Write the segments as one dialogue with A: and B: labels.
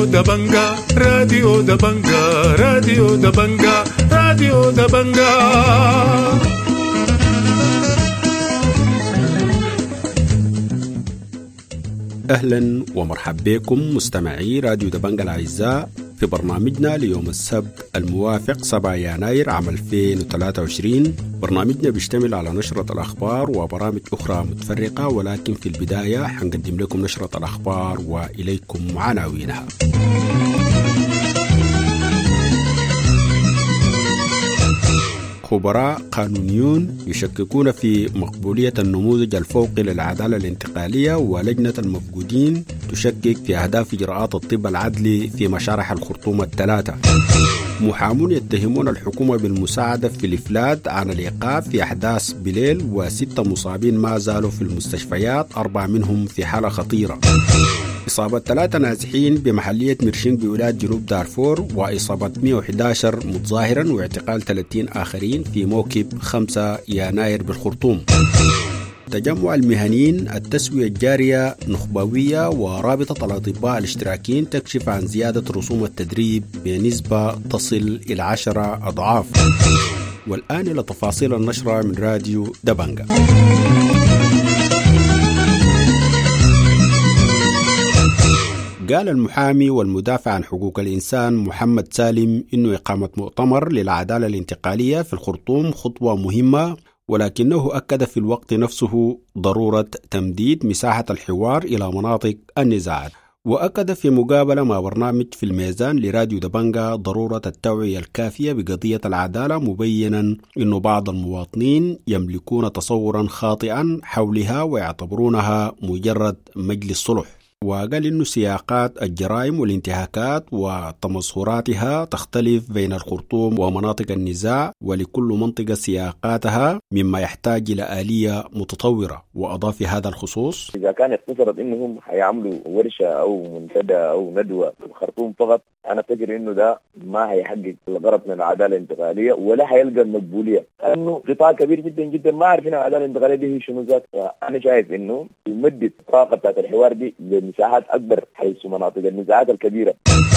A: راديو دبنجا راديو دبنجا راديو دبنجا راديو دبنجا. أهلا ومرحبا بكم مستمعي راديو دبنجا الأعزاء في برنامجنا ليوم السبت الموافق 7 يناير عام 2023. برنامجنا بيشتمل على نشرة الأخبار وبرامج أخرى متفرقة، ولكن في البداية حنقدم لكم نشرة الأخبار وإليكم عناوينها. خبراء قانونيون يشككون في مقبولية النموذج الفوقي للعدالة الانتقالية، ولجنة المفقودين تشكك في أهداف إجراءات الطب العدلي في مشارح الخرطوم الثلاثة. محامون يتهمون الحكومة بالمساعدة في الإفلات عن الإيقاف في أحداث بليل، و6 مصابين ما زالوا في المستشفيات، 4 منهم في حالة خطيرة. إصابة 3 نازحين بمحلية ميرشينغ بولاية جنوب دارفور، وإصابة 111 متظاهرا، واعتقال 30 آخرين في موكب 5 يناير بالخرطوم. تجمع المهنيين التسوية الجارية نخبوية ورابطة الأطباء الاشتراكيين تكشف عن زيادة رسوم التدريب بنسبة تصل إلى 10 أضعاف. والآن إلى تفاصيل النشرة من راديو دبنجا. قال المحامي والمدافع عن حقوق الإنسان محمد سالم إنه إقامة مؤتمر للعدالة الانتقالية في الخرطوم خطوة مهمة، ولكنه أكد في الوقت نفسه ضرورة تمديد مساحة الحوار إلى مناطق النزاعات. وأكد في مقابلة مع برنامج في الميزان لراديو دبنجا ضرورة التوعية الكافية بقضية العدالة، مبينا أن بعض المواطنين يملكون تصورا خاطئا حولها ويعتبرونها مجرد مجلس صلح. وقال إنه سياقات الجرائم والانتهاكات وتمظهراتها تختلف بين الخرطوم ومناطق النزاع، ولكل منطقة سياقاتها، مما يحتاج إلى آلية متطورة. وأضاف في هذا الخصوص:
B: إذا كان افترض إنهم هيعملوا ورشة أو منتدى أو ندوة في الخرطوم فقط، أنا أفكر إنه ده ما هيحقق الغرض من العدالة الانتقالية ولا هيلقى المقبولية، لأنه قطاع كبير جدا جدا ما عارفين العدالة الانتقالية دي هي شنو ذات. أنا شايف إنه يمدد الطاقة بتاعت الحوار دي مساحات أكبر حيث مناطق النزاعات الكبيرة.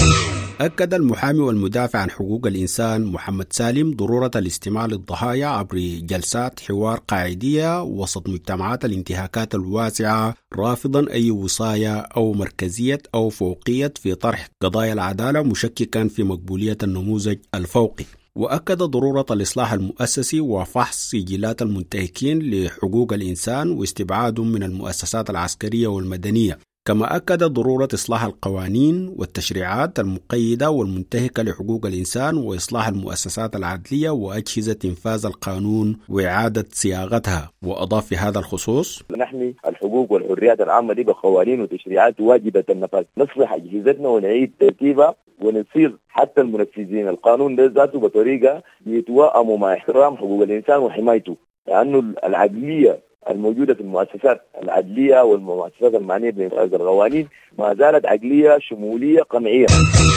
A: أكد المحامي والمدافع عن حقوق الإنسان محمد سالم ضرورة الاستماع للضحايا عبر جلسات حوار قاعدية وسط مجتمعات الانتهاكات الواسعة، رافضا أي وصاية أو مركزية أو فوقية في طرح قضايا العدالة، مشككا في مقبولية النموذج الفوقي. وأكد ضرورة الإصلاح المؤسسي وفحص سجلات المنتهكين لحقوق الإنسان واستبعادهم من المؤسسات العسكرية والمدنية. كما أكد ضرورة إصلاح القوانين والتشريعات المقيدة والمنتهكة لحقوق الإنسان، وإصلاح المؤسسات العدلية وأجهزة إنفاذ القانون وإعادة صياغتها. وأضاف في هذا الخصوص:
B: نحمي الحقوق والحريات العامة دي بقوانين وتشريعات واجبة النفاذ، نصلح أجهزتنا ونعيد ترتيبها ونصيغ حتى المنفذين القانون ده ذاته بطريقة يتوائموا مع احترام حقوق الإنسان وحمايته، لأنه العدلية الموجودة في المؤسسات العدلية والمؤسسات المعنية بإنفاذ القوانين ما زالت عقلية شمولية قمعية.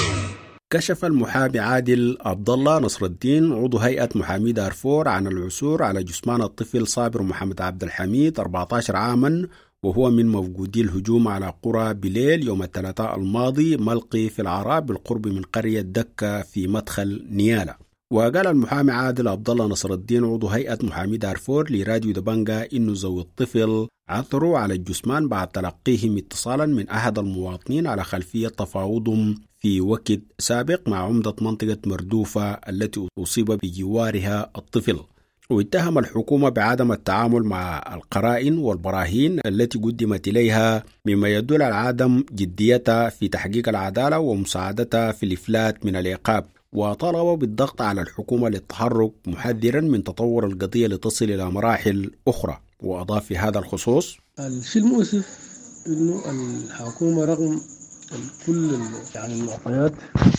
A: كشف المحامي عادل عبد الله نصر الدين عضو هيئة محامي دارفور عن العثور على جثمان الطفل صابر محمد عبد الحميد 14 عاما، وهو من مفقودي الهجوم على قرى بليل يوم الثلاثاء الماضي ملقي في العراء بالقرب من قرية دكة في مدخل نيالة. وقال المحامي عادل عبد الله نصر الدين عضو هيئة محامي دارفور لراديو دبنجا إنه ذوي الطفل عثروا على الجثمان بعد تلقيهم اتصالا من أحد المواطنين على خلفية تفاوضهم في وقت سابق مع عمدة منطقة مردوفة التي أصيب بجوارها الطفل. واتهم الحكومة بعدم التعامل مع القرائن والبراهين التي قدمت إليها، مما يدل على عدم جديتها في تحقيق العدالة ومساعدتها في الإفلات من العقاب. وطالبوا بالضغط على الحكومة للتحرك، محذرا من تطور القضية لتصل إلى مراحل أخرى. وأضاف في هذا الخصوص:
C: الشيء المؤسف إنه الحكومة رغم كل المعطيات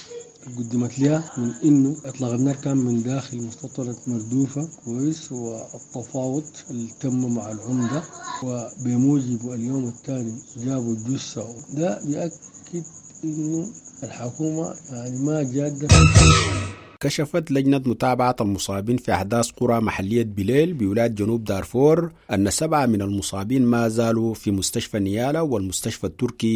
C: قدمت لها من إنه إطلاق النار كان من داخل مستوطنة مردوفة كويس، والتفاوض اللي تم مع العمدة، وبموجب اليوم الثاني جابوا الجثة، ده بيأكد إنه الحكومة ما جادة.
A: كشفت لجنة متابعة المصابين في أحداث قرى محلية بليل بولاية جنوب دارفور أن 7 من المصابين ما زالوا في مستشفى نيالة والمستشفى التركي،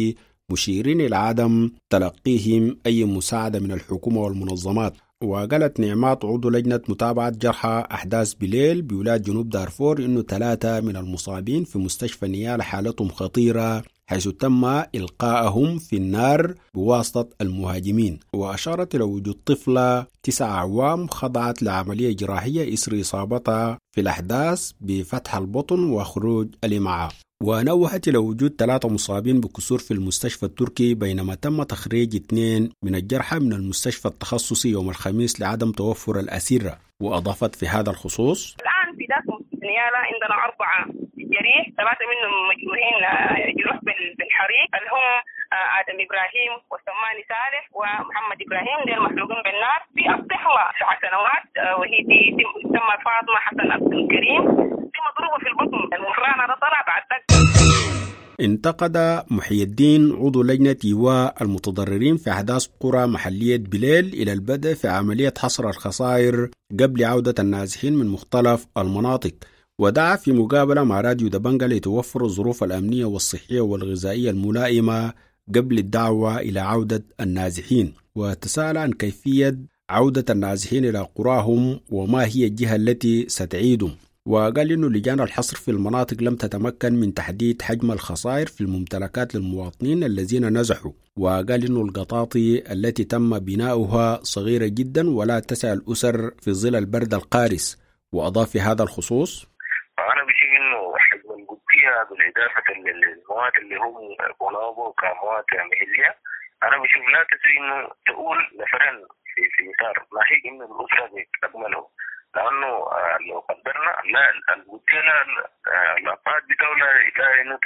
A: مشيرين إلى عدم تلقيهم أي مساعدة من الحكومة والمنظمات. وقالت نعمات عضو لجنة متابعة جرحى أحداث بليل بولاية جنوب دارفور إنه 3 من المصابين في مستشفى نيالا حالتهم خطيرة، حيث تم إلقاءهم في النار بواسطة المهاجمين. وأشارت إلى وجود طفلة 9 أعوام خضعت لعملية جراحية إثر إصابتها في الأحداث بفتح البطن وخروج الإمعاء. ونوهت إلى وجود 3 مصابين بكسور في المستشفى التركي، بينما تم تخريج 2 من الجرحى من المستشفى التخصصي يوم الخميس لعدم توفر الأسرة. وأضافت في هذا الخصوص:
D: الآن في ذات نيالا عندنا 4 جريح، 3 منهم مجروحين جروح بالحريق اللي هم آدم إبراهيم وسماني صالح ومحمد إبراهيم، دول محروقين بالنار. في الطفلة 9 سنوات وهي تسمى فاطمة حسن عبد الكريم، دي مضروبة في البطن، المفرانة ده طلع بعد ذلك.
A: انتقد محي الدين عضو لجنة إيواء المتضررين في أحداث قرى محلية بليل إلى البدء في عملية حصر الخسائر قبل عودة النازحين من مختلف المناطق، ودعا في مقابلة مع راديو دبنجة لتوفر الظروف الأمنية والصحية والغذائية الملائمة قبل الدعوة إلى عودة النازحين. وتساءل عن كيفية عودة النازحين إلى قراهم وما هي الجهة التي ستعيدهم. وقال إنه لجان الحصر في المناطق لم تتمكن من تحديد حجم الخسائر في الممتلكات للمواطنين الذين نزحوا. وقال إنه القطاطي التي تم بناؤها صغيرة جدا ولا تسع الأسر في ظل البرد القارس. وأضاف في هذا الخصوص:
E: أنا بشوف إنه حجم القطية بالإضافة للمواد اللي هم بنابو كمواد محلية، أنا بشوف لا تسوي إنه تقول نفرين في مسار ما هي إنه الأسرة بتكمله، لأنه لو قدرنا لا القطية الأفراد بدولة إلى إنه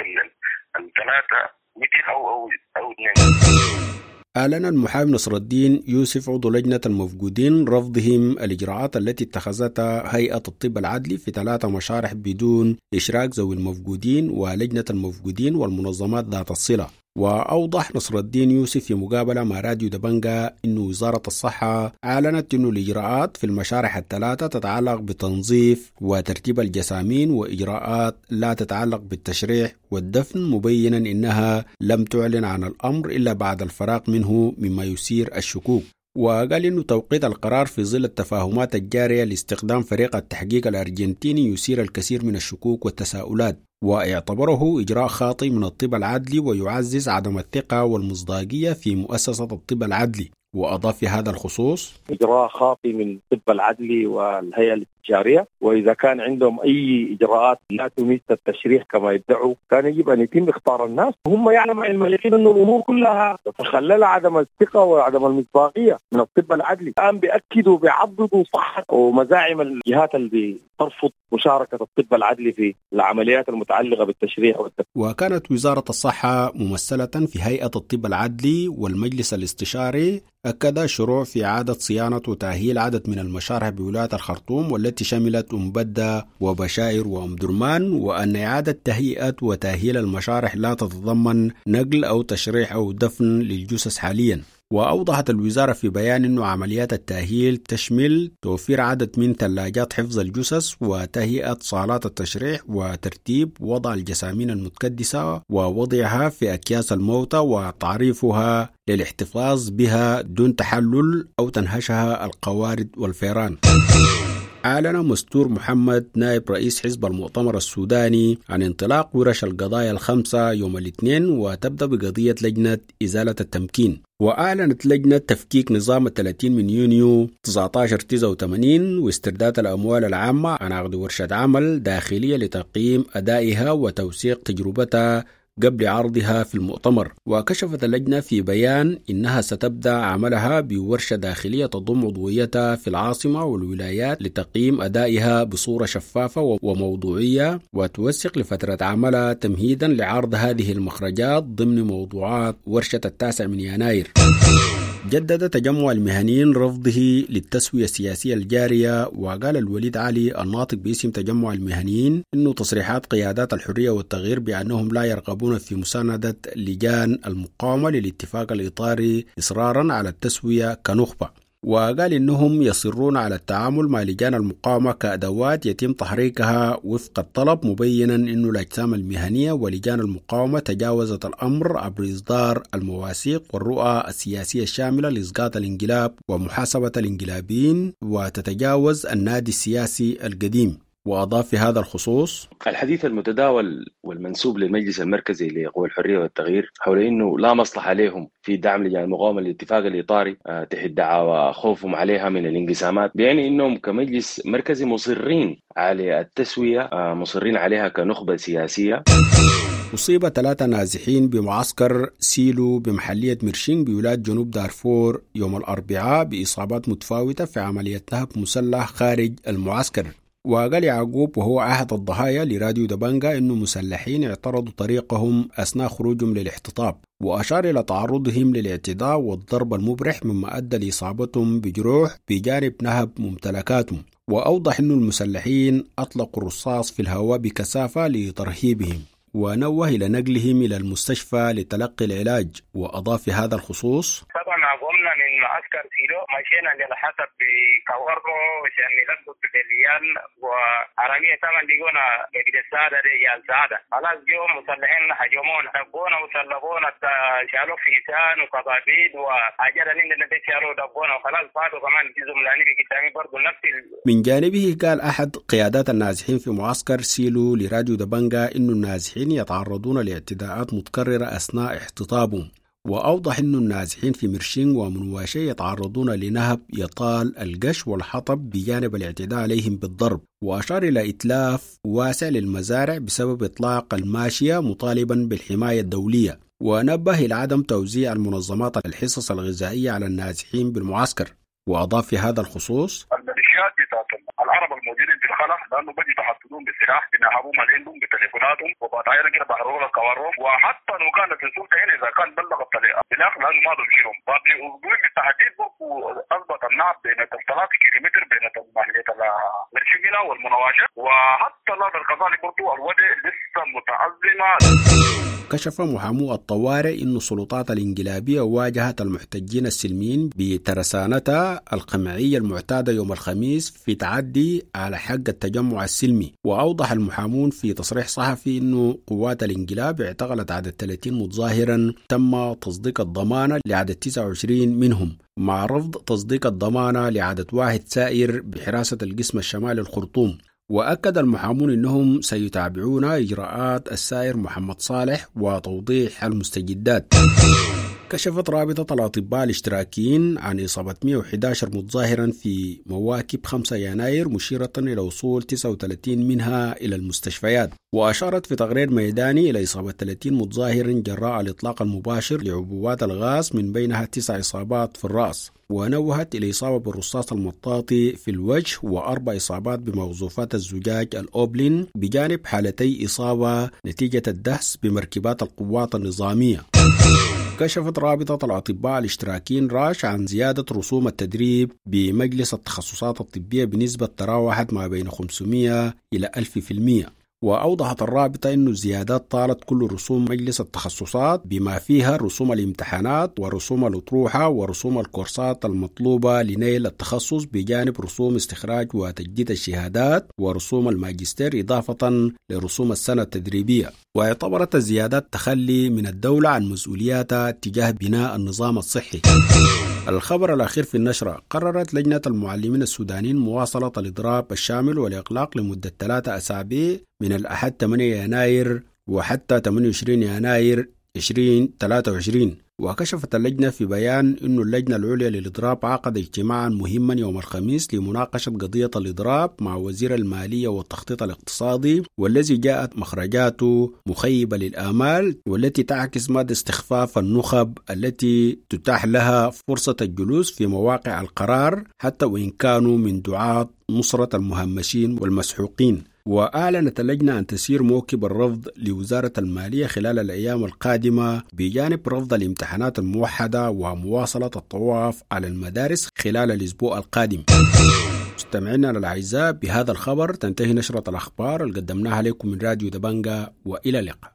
E: 3 متر أو 2.
A: أعلن المحامي نصر الدين يوسف عضو لجنة المفقودين رفضهم الإجراءات التي اتخذتها هيئة الطب العدلي في 3 مشارح بدون إشراك ذوي المفقودين ولجنة المفقودين والمنظمات ذات الصلة. وأوضح نصر الدين يوسف في مقابلة مع راديو دبنجة إنه وزارة الصحة أعلنت إنه الإجراءات في المشارح ال3 تتعلق بتنظيف وترتيب الجسامين وإجراءات لا تتعلق بالتشريح والدفن، مبينا إنها لم تعلن عن الأمر إلا بعد الفراغ منه مما يثير الشكوك. وقال إنه توقيت القرار في ظل التفاهمات الجارية لاستخدام فريق التحقيق الأرجنتيني يثير الكثير من الشكوك والتساؤلات، واعتبره إجراء خاطئ من الطب العدلي ويعزز عدم الثقة والمصداقية في مؤسسة الطب العدلي. وأضاف في هذا الخصوص:
B: إجراء خاطئ من الطب العدلي والهيئة الاستشارية، وإذا كان عندهم أي إجراءات لا تمس التشريح كما يدعوا كان يجب أن يتم اختار الناس، هم يعلم علم اليقين أن الأمور كلها تتخلل عدم الثقة وعدم المصداقية من الطب العدلي. الآن بيأكدوا بيعضدوا صحة ومزاعم الجهات اللي ترفض مشاركة الطب العدلي في العمليات المتعلقة بالتشريح والتكليف.
A: وكانت وزارة الصحة ممثلة في هيئة الطب العدلي والمجلس الاستشاري أكد شروع في إعادة صيانة وتأهيل عدد من المشارح بولاية الخرطوم والتي شملت أم بدة وبشائر وأم درمان، وأن إعادة تهيئة وتأهيل المشارح لا تتضمن نقل أو تشريح أو دفن للجثث حاليا. وأوضحت الوزارة في بيان أن عمليات التأهيل تشمل توفير عدد من ثلاجات حفظ الجثث وتهيئة صالات التشريح وترتيب وضع الجسامين المتكدسة ووضعها في أكياس الموتى وتعريفها للاحتفاظ بها دون تحلل أو تنهشها القوارض والفيران. أعلن مستور محمد نائب رئيس حزب المؤتمر السوداني عن انطلاق ورش القضايا ال5 يوم الاثنين، وتبدأ بقضية لجنة إزالة التمكين. وأعلنت لجنة تفكيك نظام 30 من يونيو 1989 واسترداد الأموال العامة عن عقد ورشة عمل داخلية لتقييم أدائها وتوثيق تجربتها قبل عرضها في المؤتمر. وكشفت اللجنة في بيان إنها ستبدأ عملها بورشة داخلية تضم عضويتها في العاصمة والولايات لتقييم أدائها بصورة شفافة وموضوعية، وتوثق لفترة عملها تمهيدا لعرض هذه المخرجات ضمن موضوعات ورشة 9 من يناير. جدد تجمع المهنيين رفضه للتسوية السياسية الجارية. وقال الوليد علي الناطق باسم تجمع المهنيين إنه تصريحات قيادات الحرية والتغيير بأنهم لا يرغبون في مساندة لجان المقاومة للاتفاق الإطاري إصرارا على التسوية كنخبة. وقال إنهم يصرون على التعامل مع لجان المقاومة كأدوات يتم تحريكها وفق الطلب، مبينا إنه الأجسام المهنية ولجان المقاومة تجاوزت الأمر عبر إصدار المواثيق والرؤى السياسية الشاملة لإسقاط الانقلاب ومحاسبة الانقلابيين، وتتجاوز النادي السياسي القديم. وأضاف في هذا الخصوص:
F: الحديث المتداول والمنسوب للمجلس المركزي لقوى الحرية والتغيير حول أنه لا مصلحة لهم في دعم لجان المقاومة الاتفاق الإطاري تحت دعاوى خوفهم عليها من الانقسامات، بيعني أنهم كمجلس مركزي مصرين على التسوية، مصرين عليها كنخبة سياسية.
A: أصيب 3 نازحين بمعسكر سيلو بمحلية مرشين بولاية جنوب دارفور يوم الأربعاء بإصابات متفاوتة في عملية نهب مسلح خارج المعسكر. وقال يعقوب وهو أحد الضحايا لراديو دبنجا إنه مسلحين اعترضوا طريقهم أثناء خروجهم للاحتطاب، وأشار إلى تعرضهم للاعتداء والضرب المبرح مما أدى لإصابتهم بجروح بجانب نهب ممتلكاتهم. وأوضح إنه المسلحين أطلقوا الرصاص في الهواء بكثافة لترهيبهم، ونوه إلى نقلهم إلى المستشفى لتلقي العلاج. وأضاف في هذا الخصوص:
E: طبعا قمنا من معسكر سيلو مشينا للحسب بكورو عشان نلبس بالليال وعربية طبعا لقونا قبل السادة رجال سادة خلاص جو مسلحين هجمونا دبونا وسلبونا شالوا فيسان وقبابيل وحاجات عندنا شالوا دبونا وخلاص فاتوا كمان في زملاني قدامي برضه نفس
A: من جانبه قال أحد قيادات النازحين في معسكر سيلو لراديو دبنجا إنه النازحين يتعرضون لاعتداءات متكررة أثناء احتطابهم. وأوضح أن النازحين في مرشين ومنواشي يتعرضون لنهب يطال القش والحطب بجانب الاعتداء عليهم بالضرب. وأشار إلى إتلاف واسع للمزارع بسبب إطلاق الماشية مطالبا بالحماية الدولية. ونبه إلى عدم توزيع المنظمات الحصص الغذائية على النازحين بالمعسكر. وأضاف في هذا الخصوص:
E: الميليشيات بتاعت العرب الموجودين في الخلا لانه بيجي يتحصلون بالسلاح بينهبوا عليهم بتليفوناتهم وبعدين كده بحروا لك كوارهم، وحتى لو كانت السلطه هنا اذا كان بلغ الطريقه بالاخر لازم ما تمشيهم بعد اسبوعين بالتحديد اثبت النعم بين 3 كيلومتر بين محليه المرشمينا والمناوشه، وحتى لا كذلك برضو الوضع لسه متعظمه.
A: كشف محامو الطوارئ إن السلطات الانقلابية واجهت المحتجين السلميين بترسانتها القمعية المعتادة يوم الخميس في تعدي على حق التجمع السلمي. وأوضح المحامون في تصريح صحفي إنه قوات الانقلاب اعتقلت عدد 30 متظاهرا تم تصديق الضمانة لعدد 29 منهم، مع رفض تصديق الضمانة لعدد 1 سائر بحراسة القسم الشمالي الخرطوم. وأكد المحامون أنهم سيتابعون إجراءات السائر محمد صالح وتوضيح المستجدات. كشفت رابطة الأطباء الاشتراكيين عن إصابة 111 متظاهرا في مواكب 5 يناير، مشيرة إلى وصول 39 منها إلى المستشفيات. وأشارت في تقرير ميداني إلى إصابة 30 متظاهر جراء الإطلاق المباشر لعبوات الغاز، من بينها 9 إصابات في الرأس. ونوهت إلى إصابة بالرصاص المطاطي في الوجه و4 إصابات بموظوفات الزجاج الأوبلين، بجانب حالتي إصابة نتيجة الدهس بمركبات القوات النظامية. كشفت رابطة الأطباء الاشتراكيين راش عن زيادة رسوم التدريب بمجلس التخصصات الطبية بنسبة تراوحت ما بين 500 إلى 1000%. وأوضحت الرابطة أن الزيادات طالت كل رسوم مجلس التخصصات بما فيها رسوم الامتحانات ورسوم الأطروحة ورسوم الكورسات المطلوبة لنيل التخصص، بجانب رسوم استخراج وتجديد الشهادات ورسوم الماجستير، إضافة لرسوم السنة التدريبية. واعتبرت الزيادات تخلي من الدولة عن مسؤولياتها تجاه بناء النظام الصحي. الخبر الأخير في النشرة: قررت لجنة المعلمين السودانيين مواصلة الإضراب الشامل والإغلاق لمدة 3 أسابيع من الأحد 8 يناير وحتى 28 يناير 2023. وكشفت اللجنة في بيان أن اللجنة العليا للإضراب عقد اجتماعا مهما يوم الخميس لمناقشة قضية الإضراب مع وزير المالية والتخطيط الاقتصادي، والذي جاءت مخرجاته مخيبة للآمال، والتي تعكس مدى استخفاف النخب التي تتاح لها فرصة الجلوس في مواقع القرار حتى وإن كانوا من دعاة نصرة المهمشين والمسحوقين. وأعلنت اللجنة أن تسير موكب الرفض لوزارة المالية خلال الأيام القادمة، بجانب رفض الامتحانات الموحدة ومواصلة الطواف على المدارس خلال الأسبوع القادم. مستمعينا الأعزاء، بهذا الخبر تنتهي نشرة الأخبار اللي قدمناها لكم من راديو دبنجا، وإلى اللقاء.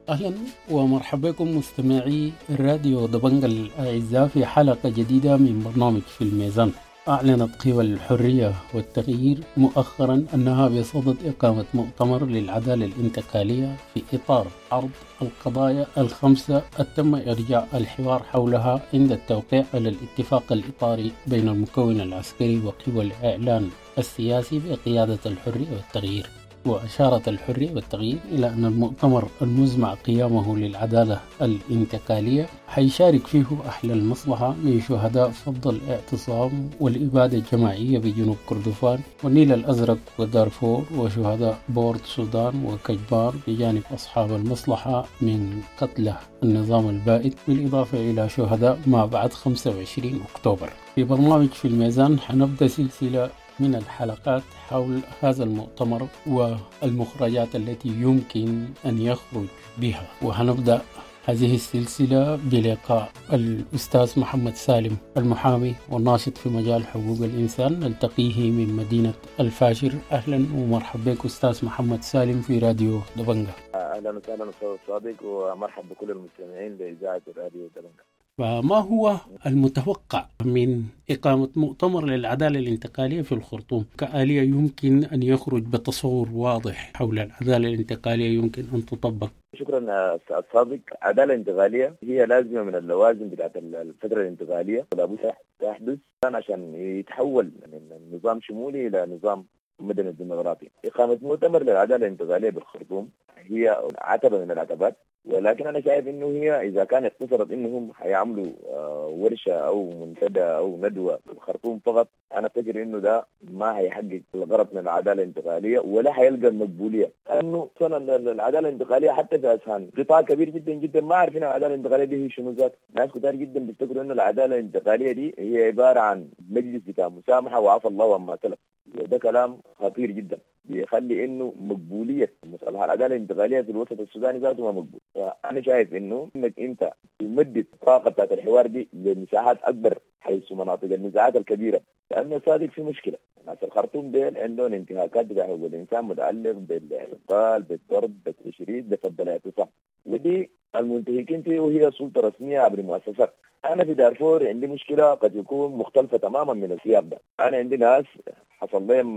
G: أهلا ومرحبا بكم مستمعي الراديو دبنج الأعزاء في حلقة جديدة من برنامج في الميزان. أعلنت قوى الحرية والتغيير مؤخرا أنها بصدد إقامة مؤتمر للعدالة الانتقالية في إطار عرض القضايا الخمسة تم إرجاع الحوار حولها عند التوقيع على الاتفاق الإطاري بين المكون العسكري وقوى الإعلان السياسي بقيادة الحرية والتغيير. وأشارت الحرية والتغيير إلى أن المؤتمر المزمع قيامه للعدالة الانتقالية حيشارك فيه أهل المصلحة من شهداء فض الاعتصام والإبادة الجماعية بجنوب كردفان والنيل الأزرق ودارفور وشهداء بورد السودان وكجبار بجانب أصحاب المصلحة من قتله النظام البائد، بالإضافة إلى شهداء ما بعد 25 أكتوبر. في برنامج في الميزان حنبدأ سلسلة من الحلقات حول هذا المؤتمر والمخرجات التي يمكن أن يخرج بها، وهنبدأ هذه السلسلة بلقاء الأستاذ محمد سالم المحامي والناشط في مجال حقوق الإنسان، نلتقيه من مدينة الفاشر. أهلا ومرحبا بك أستاذ محمد سالم في راديو دبنجة.
B: أهلا وسهلا أستاذ صادق، ومرحبا بكل المستمعين لإذاعة راديو دبنجة.
G: فما هو المتوقع من إقامة مؤتمر للعدالة الانتقالية في الخرطوم كآلية يمكن أن يخرج بتصور واضح حول العدالة الانتقالية يمكن أن تطبق؟
B: شكرا أستاذ صادق. العدالة الانتقالية هي لازمة من اللوازم بتاعت الفترة الانتقالية، ولا بد تحدث عشان يتحول من نظام شمولي إلى نظام مدني ديمقراطي. إقامة مؤتمر للعدالة الانتقالية بالخرطوم هي عتبة من العتبات، ولكن أنا شايف إنه هي إذا كانت اقتصرت إنهم هيعملوا ورشة أو منتدى أو ندوة في الخرطوم فقط، أنا أفكر إنه ده ما هيحقق الغرض من العدالة الانتقالية ولا هيلقى المقبولية. لأنه العدالة الانتقالية حتى في أذهان قطاع كبير جدا جدا ما عارفين العدالة الانتقالية دي هي شنو ذات. ناس كتار جدا بيفتكروا إنه العدالة الانتقالية دي هي عبارة عن مجلس بتاع مسامحة وعفى الله عما سلف. ده كلام خطير جدا بيخلي انه مقبوليه مصطلح العداله الانتقاليه في الوسط السوداني ذاته ما مقبول. فانا شايف انه انك انت تمدد الطاقه بتاعت الحوار دي لمساحات اكبر حيث مناطق النزاعات الكبيره، لانه صادق في مشكله. ناس الخرطوم ديل عندهم انتهاكات بتاع حقوق الانسان متعلق بالاعتقال، بالضرب، بالتشريد، بفض الاعتصام، ودي المنتهكين فيه وهي سلطه رسميه عبر مؤسسات. انا في دارفور عندي مشكله قد يكون مختلفه تماما من السياق ده. انا عندي ناس حصل لهم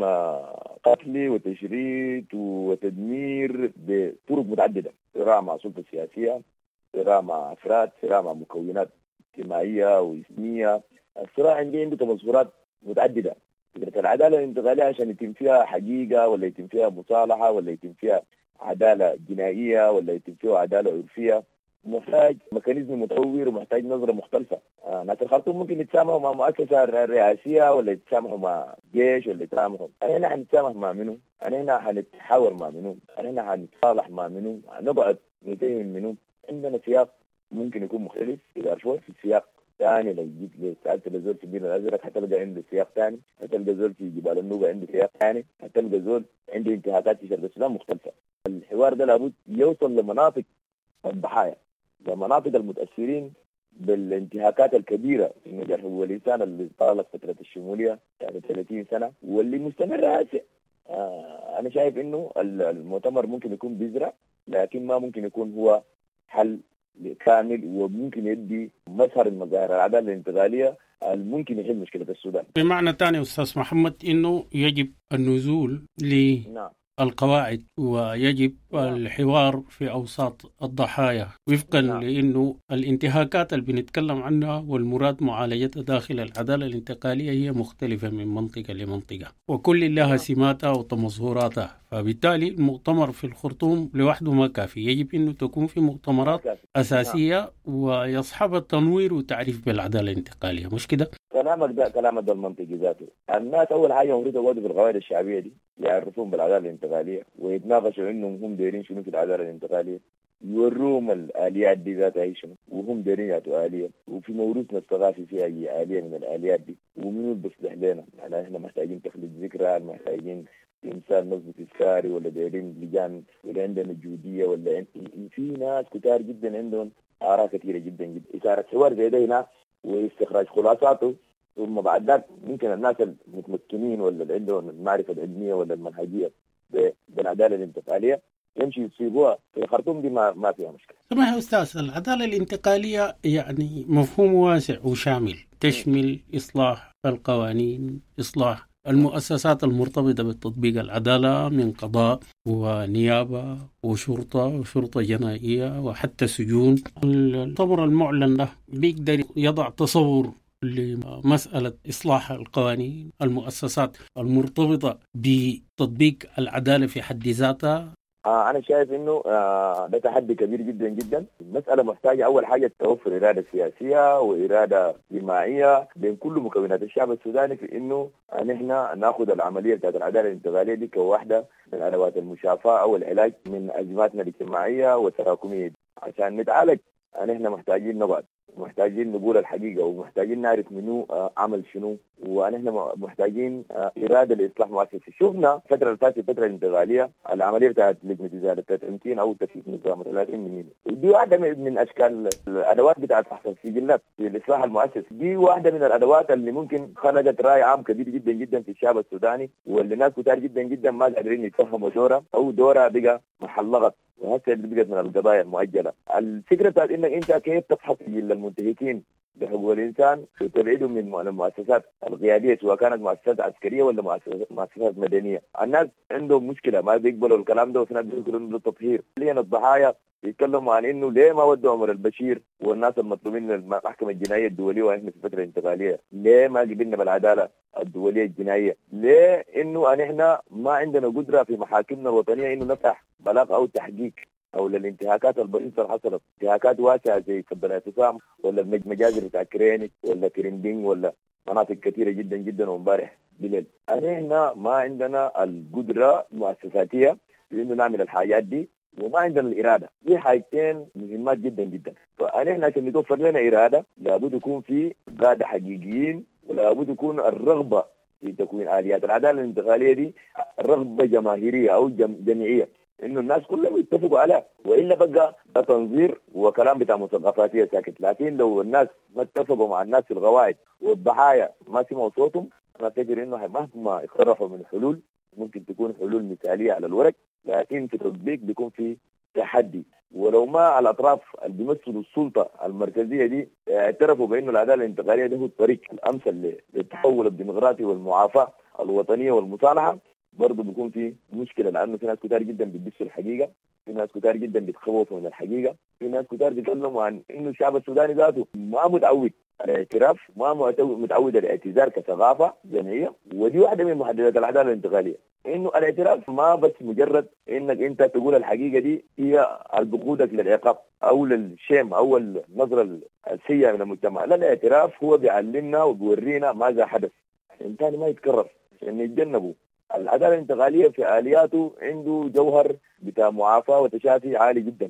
B: قتل وتشريد وتدمير بطرق متعدده، صراع مع سلطه سياسيه، صراع مع افراد، صراع مع مكونات اجتماعيه واسميه. الصراع عندي تمظهرات متعدده. فكره العداله الانتقاليه عشان يتم فيها حقيقه ولا يتم فيها مصالحه ولا يتم فيها عداله جنائيه ولا يتم فيها عداله عرفيه محتاج ميكانيزم متطور ومحتاج نظره مختلفه. ناس الخرطوم ممكن يتسامحوا مع مؤسسه رئاسيه ولا يتسامحوا مع جيش ولا يتسامحوا. انا هنا حنتسامح مع منو؟ انا هنا حنتحاور مع منو؟ انا هنا حنتصالح مع منو؟ هنقعد نتهم منو؟ عندنا سياق ممكن يكون مختلف اذا شوي في السياق ثاني. لو جيت سالت الزول في النيل الازرق حتلقى عنده سياق ثاني، حتلقى زول في جبال النوبه عنده سياق ثاني، حتلقى زول عنده انتهاكات في شرق السودان مختلفه. الحوار ده لابد يوصل لمناطق الضحايا، لمناطق المتأثرين بالانتهاكات الكبيرة في مجال حقوق الإنسان اللي طالت فترة الشمولية يعني 30 سنة واللي مستمرة هسه. أنا شايف إنه المؤتمر ممكن يكون بذرة، لكن ما ممكن يكون هو حل كامل، وممكن يدي مظهر المظاهر العدالة الانتقالية الممكن يحل مشكلة السودان.
G: بمعنى ثاني أستاذ محمد إنه يجب النزول القواعد ويجب الحوار في أوساط الضحايا وفقا لأنه الانتهاكات اللي بنتكلم عنها والمراد معالجتها داخل العدالة الانتقالية هي مختلفة من منطقة لمنطقة وكل لها سماتها وتمظهراتها. فبالتالي المؤتمر في الخرطوم لوحده ما كافي، يجب أنه تكون في مؤتمرات أساسية ويصحب التنوير وتعريف بالعدالة الانتقالية، مش كده؟
B: كلامك ده المنطقي ذاته. الناس أول حاجة المفروض يقعدوا في القواعد الشعبية دي يعرفون بالعدالة الانتقالية ويتناقشوا إنهم هم دايرين شنو في العدالة الانتقالية، يوروهم الآليات دي ذاتها هي شنو وهم دايرين يعطوا آلية، وفي موروثنا الثقافي فيها أي آلية من الآليات دي ومنو بيصلح لنا. يعني إحنا محتاجين تخليد ذكرى، محتاجين إنسان نصب تذكاري، ولا دايرين لجان، ولا عندنا جودية، ولا في ناس كتار جدا عندهم آراء كثيرة جدا جدا. إثارة حوار زي ده هنا واستخراج خلاصاته، ثم بعد ذلك ممكن الناس المتمكنين ولا اللي عندهم المعرفة العلمية ولا المنهجية بالعدالة الانتقالية يمشي يصيبوها في الخرطوم دي ما فيها مشكله.
G: سمح يا أستاذ، العدالة الانتقالية يعني مفهوم واسع وشامل، تشمل إصلاح القوانين، إصلاح المؤسسات المرتبطة بتطبيق العدالة من قضاء ونيابة وشرطة جنائية وحتى سجون. الطور المعلن له بيقدر يضع تصور لمسألة إصلاح القوانين، المؤسسات المرتبطة بتطبيق العدالة في حد ذاتها.
B: أنا شايف إنه ده تحدي كبير جدا جدا. المسألة محتاجة أول حاجة توفر إرادة سياسية وإرادة اجتماعية بين كل مكونات الشعب السوداني في إنه نحن نأخذ العملية بتاعت العدالة الانتقالية دي كواحدة من أدوات المشافاة أو العلاج من أزماتنا الاجتماعية والتراكمية. عشان نتعالج نحن محتاجين نقعد، محتاجين نقول الحقيقة، ومحتاجين نعرف منو عمل شنو، ونحن محتاجين إرادة لإصلاح مؤسسي. شفنا الفترة اللي فاتت الفترة الانتقالية العملية بتاعت لجنة إزالة التمكين أو تفكيك نظام 30 من دي واحدة من أشكال الأدوات بتاعت فحص السجلات في الإصلاح المؤسسي. دي واحدة من الأدوات اللي ممكن خلقت رأي عام كبير جدا جدا في الشعب السوداني، واللي الناس كتار جدا جدا ما قادرين يتفهموا دورها أو دورها بقى محلغت، وهسه بقت من القضايا المؤجلة. الفكرة بتاعت إنك أنت كيف تفحص سجل المنتهكين بحقوق الإنسان وتبعدهم من المؤسسات القيادية، سواء كانت مؤسسات عسكرية ولا مؤسسات مدنية. الناس عندهم مشكلة ما بيقبلوا الكلام ده، وفي ناس بيقولوا إنه تطهير. لين الضحايا يتكلموا عن إنه ليه ما ودوا عمر البشير والناس المطلوبين للمحكمة الجنائية الدولية ونحن في الفترة الانتقالية؟ ليه ما قبلنا بالعدالة الدولية الجنائية؟ ليه إنه نحن ما عندنا قدرة في محاكمنا الوطنية إنه نفتح بلاغ أو تحقيق او للانتهاكات البسيطه اللي حصلت، انتهاكات واسعه زي كبل اعتصام ولا المجازر بتاع كريني ولا كريندين ولا مناطق كثيره جدا جدا وامبارح بالليل. احنا ما عندنا القدره المؤسساتيه في انه نعمل الحاجات دي، وما عندنا الاراده. دي حاجتين مهمات جدا جدا. فاحنا عشان نتوفر لنا اراده لابد يكون في قاده حقيقيين، ولابد يكون الرغبه في تكوين اليات العداله الانتقاليه دي رغبه جماهيريه او جمعيه، انه الناس كلهم يتفقوا عليها، والا بقى ده تنظير وكلام بتاع مثقفاتيه ساكت. لكن لو الناس ما اتفقوا مع الناس في القواعد والضحايا ما سمعوا صوتهم، انا افتكر انه مهما اقترحوا من حلول ممكن تكون حلول مثاليه على الورق، لكن في التطبيق بيكون في تحدي. ولو ما الاطراف اللي بيمثلوا السلطه المركزيه دي اعترفوا بانه العداله الانتقاليه ده هو الطريق الامثل للتحول الديمقراطي والمعافاه الوطنيه والمصالحه، برضه بيكون في مشكله. لانه في ناس كتار جدا بيدسوا الحقيقه، في ناس كتار جدا بيتخوفوا من الحقيقه، في ناس كتار بيتكلموا عن انه الشعب السوداني ذاته ما متعود على الاعتراف، ما متعود على الاعتذار كثقافه جمعيه. ودي واحده من محددات العداله الانتقاليه، انه الاعتراف ما بس مجرد انك انت تقول الحقيقه دي هي بقودك للعقاب او للشيم او النظره السيئه من المجتمع. لا، الاعتراف هو بيعلمنا وبيورينا ماذا حدث عشان ثاني ما يتكرر، عشان يتجنبوا. العداله الانتقاليه في الياته عنده جوهر بتاع معافاه وتشافي عالي جدا،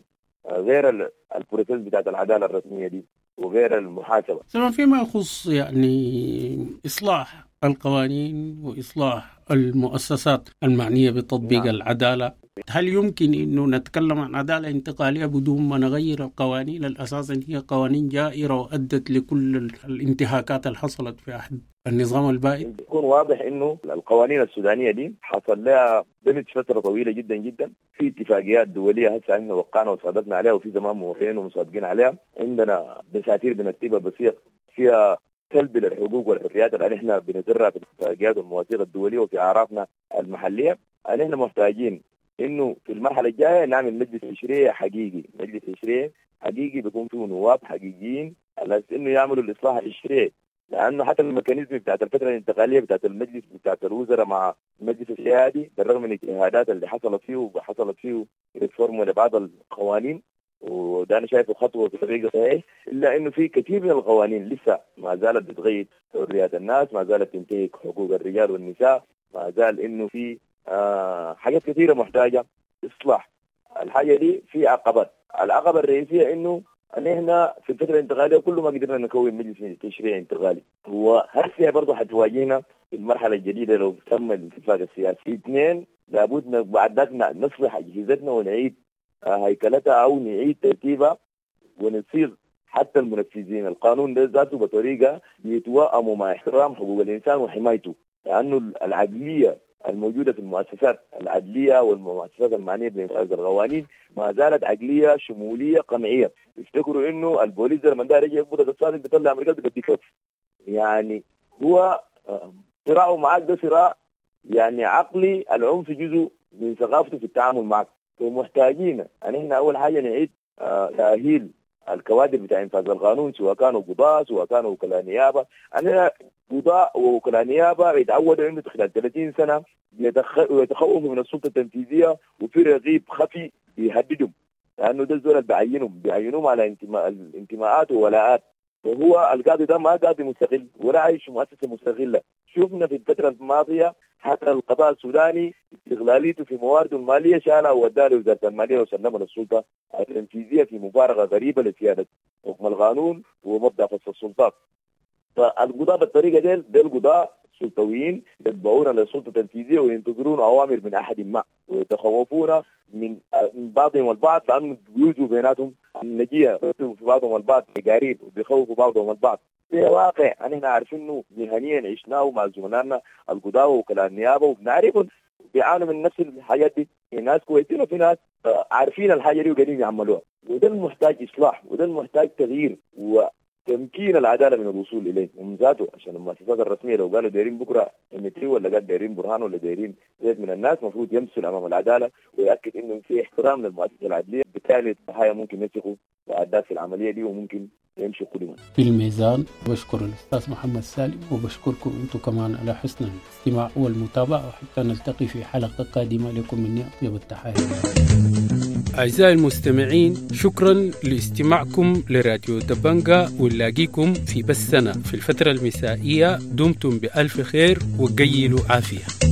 B: غير البروسيس بتاعت العداله الرسميه دي وغير المحاسبه.
G: طبعا فيما يخص يعني اصلاح القوانين واصلاح المؤسسات المعنيه بتطبيق العداله، هل يمكن انه نتكلم عن عداله انتقاليه بدون ما نغير القوانين الاساسا هي قوانين جائره وادت لكل الانتهاكات اللي حصلت في عهد النظام البائد؟
B: يكون واضح انه القوانين السودانيه دي حصل لها دمج فتره طويله جدا جدا في اتفاقيات دوليه هسه احنا وقعنا وصادقنا عليها، وفي زمان موافقين ومصادقين عليها. عندنا دساتير بنكتبها بسيط فيها سلب للحقوق والحريات اللي احنا بنزرها في الاتفاقيات والمواثيق الدوليه وفي اعرافنا المحليه. احنا محتاجين انه في المرحله الجايه نعمل مجلس تشريعي حقيقي، مجلس تشريعي حقيقي بيكون فيه نواب حقيقيين على انه يعملوا الاصلاح التشريعي. لانه حتى الميكانيزم بتاعت الفتره الانتقاليه بتاعت المجلس بتاعت الوزراء مع المجلس السيادي، بالرغم من الاجتهادات اللي حصلت فيه ريفورم لبعض القوانين، وده انا شايفه خطوه في طريق صحيح، الا انه في كثير من القوانين لسه ما زالت بتغير حريات الناس، ما زالت تنتهك حقوق الرجال والنساء، ما زال انه في حاجات كثيره محتاجه اصلاح. الحاجه دي في عقبات. العقبه الرئيسيه انه نحن في الفتره الانتقاليه كل ما قدرنا نكون مجلس تشريعي انتقالي، وهسه برضه حتواجهنا في المرحله الجديده لو تم الاتفاق السياسي. اثنين، لابد بعد ذلك نصلح اجهزتنا ونعيد هيكلتها او نعيد ترتيبها ونصيغ حتى المنفذين القانون ده ذاته بطريقه يتوائموا مع احترام حقوق الانسان وحمايته. لانه العقليه الموجودة في المؤسسات العدلية والمؤسسات المعنية بإنفاذ القوانين ما زالت عقلية شمولية قمعية. يفتكروا إنه البوليس لما دار يجي يقبض الصادق بيطلع أمريكا بدي كف. يعني هو صراعه معك ده صراع يعني عقلي، العنف جزء من ثقافته في التعامل معك. ومحتاجين أن إحنا أول حاجة نعيد تأهيل الكوادر بتاع إنفاذ القانون، سواء كانوا قضاة سواء كانوا وكلاء نيابة. أنا قضاء ووكلاء نيابة يتعودوا إنه خلال 30 سنة يتخوفوا من السلطة التنفيذية وفي رقيب خفي يهددهم، لأنه ده الزول اللي بيعينوهم على الانتماءات وولاءات. وهو القاضي ده ما قاضي مستقل ولا عايش مؤسسة مستقلة. شفنا في الفترة الماضية حتى القضاء السوداني استغلاليته في موارده المالية شالها ووداها لوزارة المالية وسلمها للسلطة التنفيذية في مفارقة غريبة لسيادة حكم القانون ومبدأ فصل السلطات. فالقضاء بالطريقة دي القضاء سلطويين يتبعون للسلطة التنفيذية وينتظرون أوامر من أحد ما ويتخوفون من بعضهم البعض، لأنه بيوجوا بيناتهم النجية في بعضهم البعض تجارين وبيخوفوا بعضهم البعض. في واقع أننا عارفين إنه مهنيا عشناه مع زملائنا القضاة وكلاء النيابة وبنعرفهم بيعانوا من نفس الحاجات دي. في ناس كويسين وفي ناس عارفين الحاجة دي وقاعدين يعملوها، وده المحتاج إصلاح وده المحتاج تغيير وتمكين العدالة من الوصول إليه. ومن ذاته عشان المؤسسات الرسمية لو قالوا دايرين بكرة متري ولا قال دايرين برهان ولا دايرين زيت من الناس، مفروض يمثل أمام العدالة ويأكد إنه في احترام للمؤسسة العدلية، بالتالي الضحايا ممكن يثقوا وأداة في العملية دي وممكن يمشي قدما.
G: في الميزان بشكر الأستاذ محمد سالم وبشكركم أنتم كمان على حسن الاستماع والمتابعة، وحتى نلتقي في حلقة قادمة. لكم مني أطيب التحايا. أعزائي المستمعين، شكرا لاستماعكم لراديو دبنجة، ونلاقيكم في بثنا في الفترة المسائية. دمتم بألف خير وقيلوا عافية.